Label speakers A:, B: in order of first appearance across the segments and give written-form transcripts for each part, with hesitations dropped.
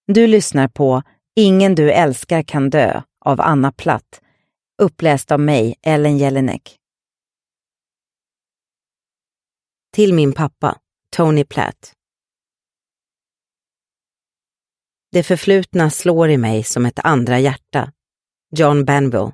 A: Du lyssnar på Ingen du älskar kan dö av Anna Platt, uppläst av mig, Ellen Jelinek. Till min pappa, Tony Platt. Det förflutna slår i mig som ett andra hjärta. John Banville.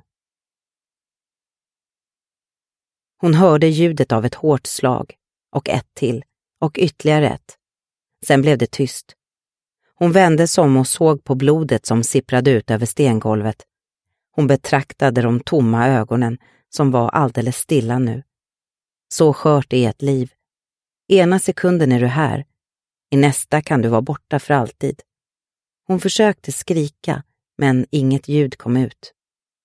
A: Hon hörde ljudet av ett hårt slag, och ett till, och ytterligare ett. Sen blev det tyst. Hon vände sig om och såg på blodet som sipprade ut över stengolvet. Hon betraktade de tomma ögonen som var alldeles stilla nu. Så skört är ett liv. Ena sekunden är du här. I nästa kan du vara borta för alltid. Hon försökte skrika, men inget ljud kom ut.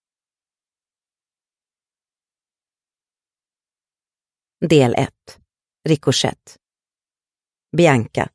A: Del 1. Ricochet. Bianca.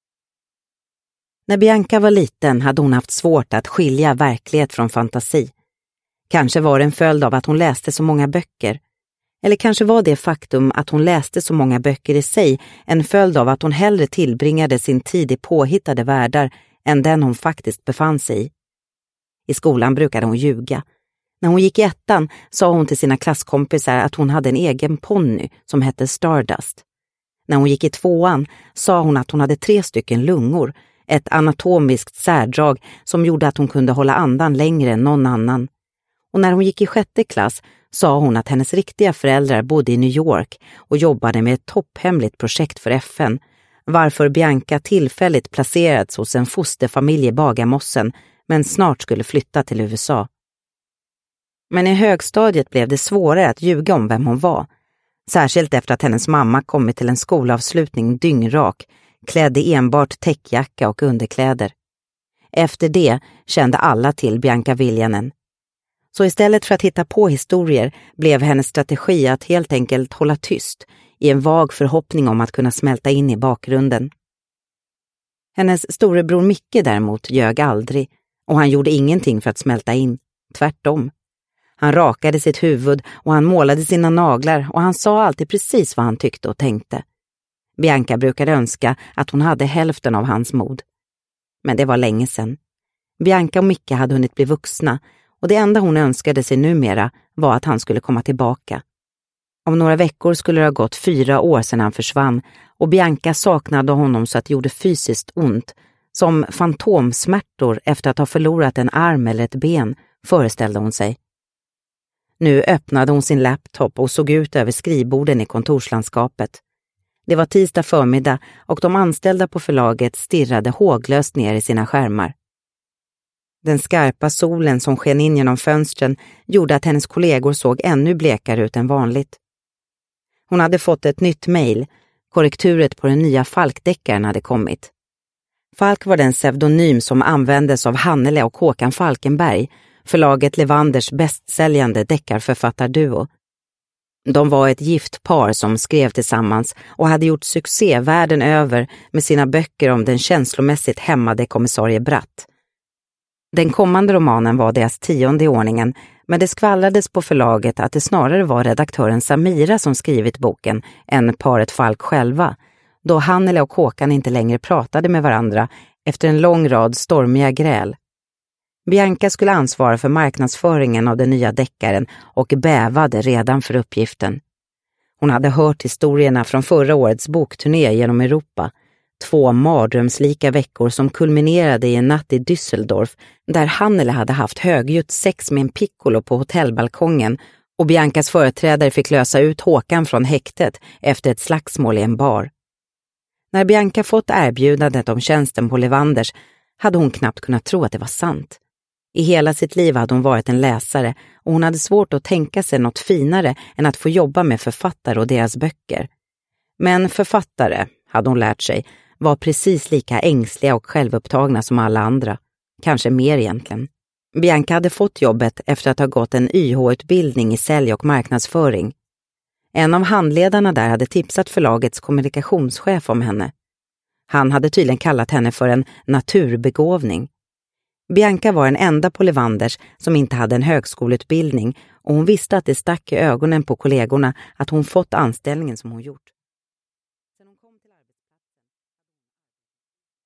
A: När Bianca var liten hade hon haft svårt att skilja verklighet från fantasi. Kanske var det en följd av att hon läste så många böcker. Eller kanske var det faktum att hon läste så många böcker i sig en följd av att hon hellre tillbringade sin tid i påhittade världar än den hon faktiskt befann sig i. I skolan brukade hon ljuga. När hon gick i ettan sa hon till sina klasskompisar att hon hade en egen ponny som hette Stardust. När hon gick i tvåan sa hon att hon hade 3 stycken lungor, ett anatomiskt särdrag som gjorde att hon kunde hålla andan längre än någon annan. Och när hon gick i 6:e klass sa hon att hennes riktiga föräldrar bodde i New York och jobbade med ett topphemligt projekt för FN, varför Bianca tillfälligt placerats hos en fosterfamilj i Bagarmossen men snart skulle flytta till USA. Men i högstadiet blev det svårare att ljuga om vem hon var, särskilt efter att hennes mamma kommit till en skolavslutning dyngrak, klädd i enbart täckjacka och underkläder. Efter det kände alla till Bianca Viljanen. Så istället för att hitta på historier blev hennes strategi att helt enkelt hålla tyst i en vag förhoppning om att kunna smälta in i bakgrunden. Hennes storebror Micke däremot ljög aldrig och han gjorde ingenting för att smälta in, tvärtom. Han rakade sitt huvud och han målade sina naglar och han sa alltid precis vad han tyckte och tänkte. Bianca brukade önska att hon hade hälften av hans mod. Men det var länge sedan. Bianca och Micke hade hunnit bli vuxna och det enda hon önskade sig numera var att han skulle komma tillbaka. Om några veckor skulle det ha gått 4 år sedan han försvann och Bianca saknade honom så att det gjorde fysiskt ont, som fantomsmärtor efter att ha förlorat en arm eller ett ben, föreställde hon sig. Nu öppnade hon sin laptop och såg ut över skrivborden i kontorslandskapet. Det var tisdag förmiddag och de anställda på förlaget stirrade håglöst ner i sina skärmar. Den skarpa solen som sken in genom fönstren gjorde att hennes kollegor såg ännu blekare ut än vanligt. Hon hade fått ett nytt mejl. Korrekturet på den nya Falk-deckaren hade kommit. Falk var den pseudonym som användes av Hannele och Håkan Falkenberg, förlaget Levanders bästsäljande deckarförfattarduo. De var ett gift par som skrev tillsammans och hade gjort succé världen över med sina böcker om den känslomässigt hämmade kommissarie Bratt. Den kommande romanen var deras 10:e i ordningen, men det skvallrades på förlaget att det snarare var redaktören Samira som skrivit boken än paret Falk själva, då Hannele och Håkan inte längre pratade med varandra efter en lång rad stormiga gräl. Bianca skulle ansvara för marknadsföringen av den nya deckaren och bävade redan för uppgiften. Hon hade hört historierna från förra årets bokturné genom Europa, 2 mardrömslika veckor som kulminerade i en natt i Düsseldorf där Hannele hade haft högljutt sex med en piccolo på hotellbalkongen och Biancas företrädare fick lösa ut Håkan från häktet efter ett slagsmål i en bar. När Bianca fått erbjudandet om tjänsten på Levanders hade hon knappt kunnat tro att det var sant. I hela sitt liv hade hon varit en läsare och hon hade svårt att tänka sig något finare än att få jobba med författare och deras böcker. Men författare, hade hon lärt sig, var precis lika ängsliga och självupptagna som alla andra. Kanske mer egentligen. Bianca hade fått jobbet efter att ha gått en YH-utbildning i sälj och marknadsföring. En av handledarna där hade tipsat förlagets kommunikationschef om henne. Han hade tydligen kallat henne för en naturbegåvning. Bianca var den enda på Levanders som inte hade en högskoleutbildning och hon visste att det stack i ögonen på kollegorna att hon fått anställningen som hon gjort.